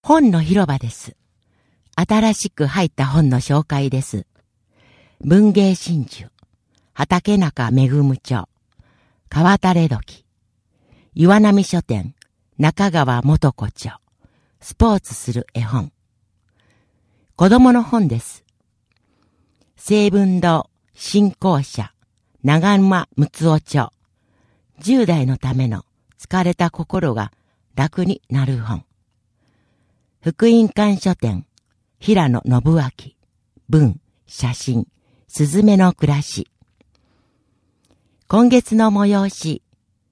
本の広場です。新しく入った本の紹介です。文芸真珠、畠中めぐむ著、川垂時、岩波書店、中川元子著、スポーツする絵本。子供の本です。成文堂、新校舎、長馬睦夫著、10代のための疲れた心が楽になる本。福音館書店、平野信明、文、写真、すずめの暮らし。今月の催し、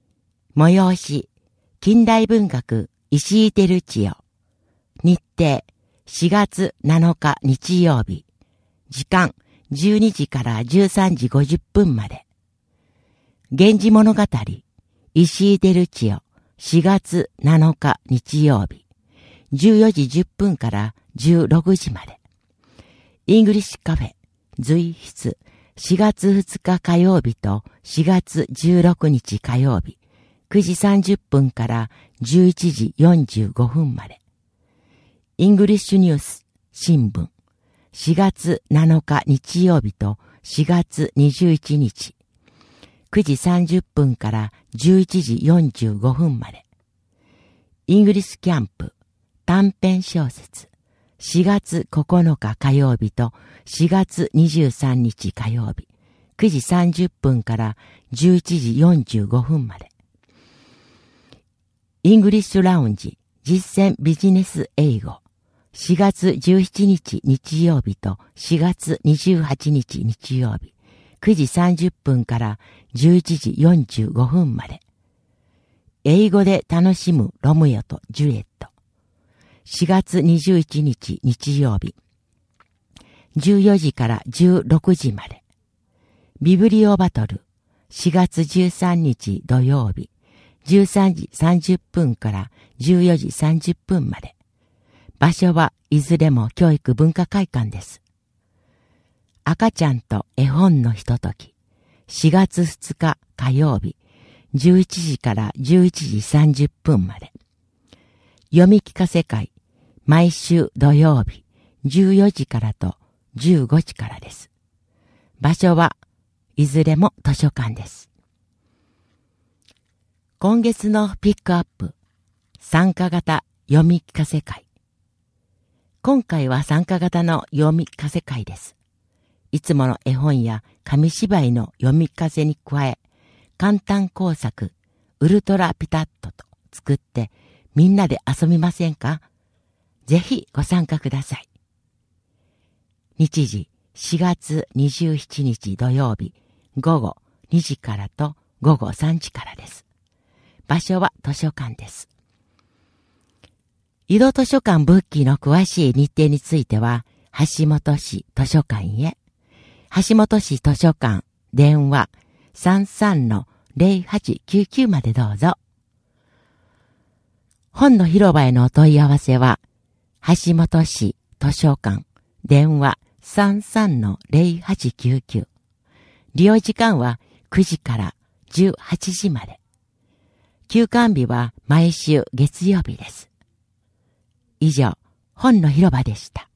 近代文学石井照千代。日程、4月7日日曜日。時間、12時から13時50分まで。源氏物語、石井照千代、4月7日日曜日。14時10分から16時まで。イングリッシュカフェ、随筆、4月2日火曜日と4月16日火曜日、9時30分から11時45分まで。イングリッシュニュース、新聞、4月7日日曜日と4月21日、9時30分から11時45分まで。イングリッシュキャンプ、短編小説、4月9日火曜日と4月23日火曜日、9時30分から11時45分まで。イングリッシュラウンジ実践ビジネス英語、4月17日日曜日と4月28日日曜日、9時30分から11時45分まで。英語で楽しむロミオとジュリエット、4月21日日曜日、14時から16時まで。ビブリオバトル、4月13日土曜日、13時30分から14時30分まで。場所はいずれも教育文化会館です。赤ちゃんと絵本のひととき、4月2日火曜日、11時から11時30分まで。読み聞かせ会、毎週土曜日、14時からと15時からです。場所はいずれも図書館です。今月のピックアップ、参加型読み聞かせ会。今回は参加型の読み聞かせ会です。いつもの絵本や紙芝居の読み聞かせに加え、簡単工作、ウルトラピタッとと作ってみんなで遊びませんか？ぜひご参加ください。日時、4月27日土曜日、午後2時からと午後3時からです。場所は図書館です。移動図書館ブッキーの詳しい日程については、橋本市図書館へ。橋本市図書館、電話 33-0899 までどうぞ。本の広場へのお問い合わせは、橋本市図書館、電話 33-0899。利用時間は9時から18時まで。休館日は毎週月曜日です。以上、本の広場でした。